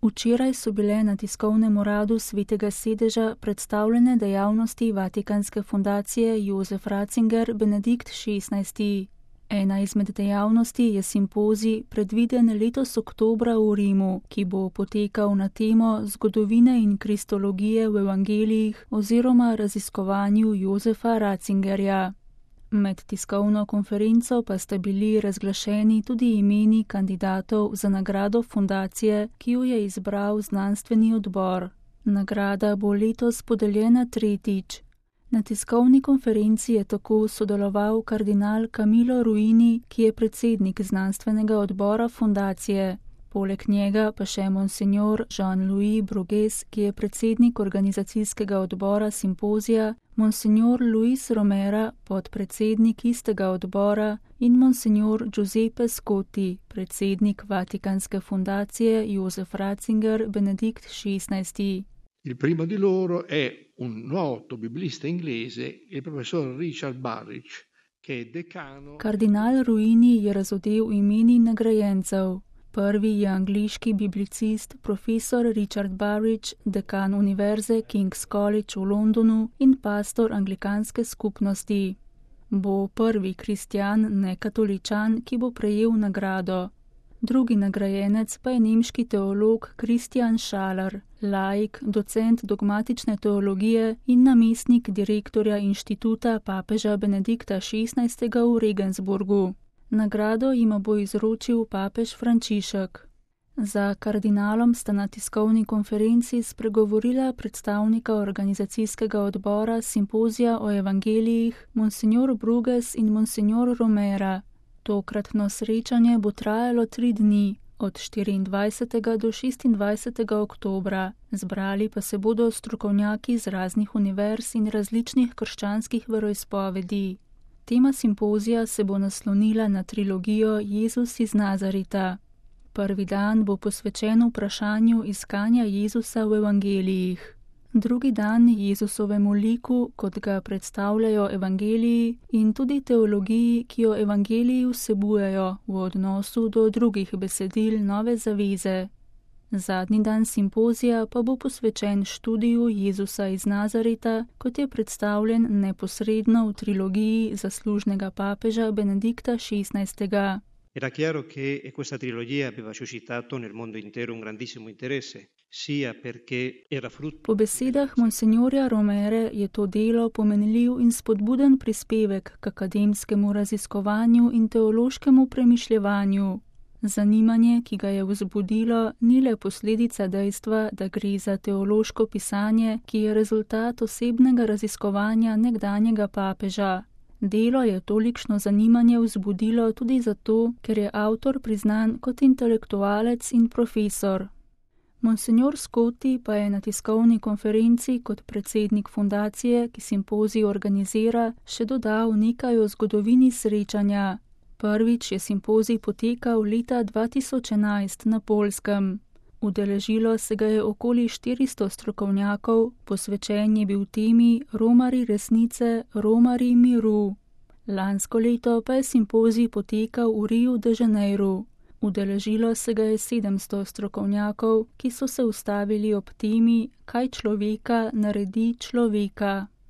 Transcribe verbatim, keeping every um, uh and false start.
Včeraj so bile na tiskovnem uradu Svetega sedeža predstavljene dejavnosti Vatikanske fundacije Josef Ratzinger Benedikt šestnajsti. Ena izmed dejavnosti je simpozij, predviden letos oktobra v Rimu, ki bo potekal na temo zgodovine in kristologije v evangelijih oziroma raziskovanju Josefa Ratzingerja. Med tiskovno konferenco pa sta bili razglašeni tudi imeni kandidatov za nagrado fundacije, ki jo je izbral znanstveni odbor. Nagrada bo letos podeljena tretjič. Na tiskovni konferenci je tako sodeloval kardinal Camillo Ruini, ki je predsednik znanstvenega odbora fundacije. Poleg njega pa še monsignor Jean-Louis Brugués, ki je predsednik organizacijskega odbora simpozija, monsignor Luis Romera, podpredsednik istega odbora, in monsignor Giuseppe Scotti, predsednik Vatikanske fundacije Josef Ratzinger Benedikt šestnajsti. Il primo di loro è un noto biblista inglese, il professor Richard Burridge, che è decano. Kardinal Ruini je razodel imeni nagrajencev. Prvi je angliški biblicist profesor Richard Burridge, dekan univerze King's College v Londonu in pastor anglikanske skupnosti. Bo prvi kristjan, nekatoličan, ki bo prejel nagrado. Drugi nagrajenec pa je nemški teolog Christian Schaller, laik, docent dogmatične teologije in namestnik direktorja inštituta papeža Benedikta šestnajstega v Regensburgu. Nagrado jima bo izročil papež Frančišek. Za kardinalom sta na tiskovni konferenci spregovorila predstavnika organizacijskega odbora simpozija o evangelijih monsignor Brugués in monsignor Romera. Tokratno srečanje bo trajalo tri dni, od štiriindvajsetega do šestindvajsetega oktobra. Zbrali pa se bodo strokovnjaki iz raznih univerz in različnih krščanskih veroizpovedi. Tema simpozija se bo naslonila na trilogijo Jezus iz Nazareta. Prvi dan bo posvečen vprašanju iskanja Jezusa v evangelijih. Drugi dan Jezusovemu liku, kot ga predstavljajo evangeliji, in tudi teologiji, ki jo evangeliji vsebujejo v odnosu do drugih besedil Nove zaveze. Zadnji dan simpozija pa bo posvečen študiju Jezusa iz Nazareta, kot je predstavljen neposredno v trilogiji zaslužnega papeža Benedikta šestnajstega. Era chiaro che questa trilogia aveva suscitato nel mondo intero un grandissimo interesse, sia perché era frutto. Po besedah monsignorja Romere je to delo pomenljiv in spodbuden prispevek k akademskemu raziskovanju in teološkemu premišljevanju. Zanimanje, ki ga je vzbudilo, ni le posledica dejstva, da gre za teološko pisanje, ki je rezultat osebnega raziskovanja nekdanjega papeža. Delo je tolikšno zanimanje vzbudilo tudi zato, ker je avtor priznan kot intelektualec in profesor. Monsignor Scotti pa je na tiskovni konferenci kot predsednik fundacije, ki simpozij organizira, še dodal nekaj o zgodovini srečanja. Prvič je simpozij potekal leta dva tisoč enajst na Poljskem. Udeležilo se ga je okoli štiristo strokovnjakov, posvečen je bil temi Romarji resnice, Romarji miru. Lansko leto pa je simpozij potekal v Riu de Janeiro. Udeležilo se ga je sedemsto strokovnjakov, ki so se ustavili ob temi, kaj človeka naredi človeka.